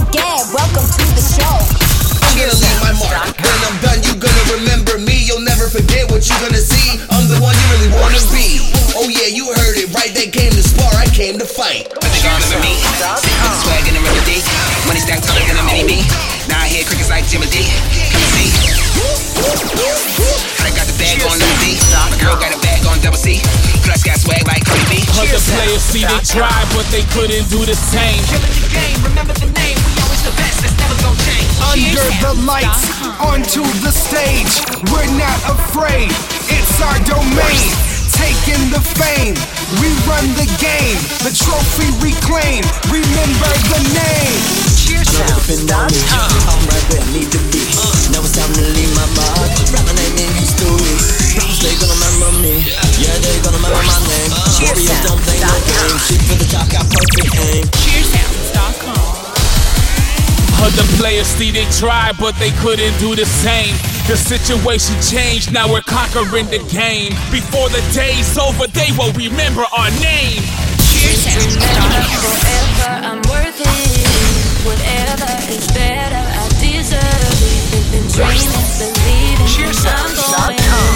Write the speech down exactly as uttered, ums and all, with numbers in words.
again, welcome to the show. I'm gonna leave my mark. When I'm done, you gonna remember me. You'll never forget what you gonna see. I'm the one you really wanna be. Oh yeah, you heard it right. They came to spar, I came to fight. But they gon' remember me. With the swag and the remedy. Money stacked taller than a mini me. Now I hear crickets like Jimmy D. Come and see. I got the bag on double D. My girl got a bag on double C. Plus got swag like Cardi B. Other players see they tried, but they couldn't do the same. Killing the game, remember the name. We always the best, that's never gon' change. Under the lights, onto the stage, we're not afraid, it's our domain. Taking the fame, we run the game, the trophy reclaim, remember the name. Cheersound dot com. I'm right where I need to be. Now it's time to leave my mark. Write my name in history. Promise they gonna remember me. Yeah, they gonna remember my name. Warriors don't play no games. Shoot for the top, got perfect aim. Cheersound dot com. Other players see they tried, but they couldn't do the same. The situation changed, now we're conquering the game. Before the day's over, they will remember our name. Cheersound dot com. Forever, I'm worth it. Whatever is better, I deserve it. Been dreaming, believing, I'm going.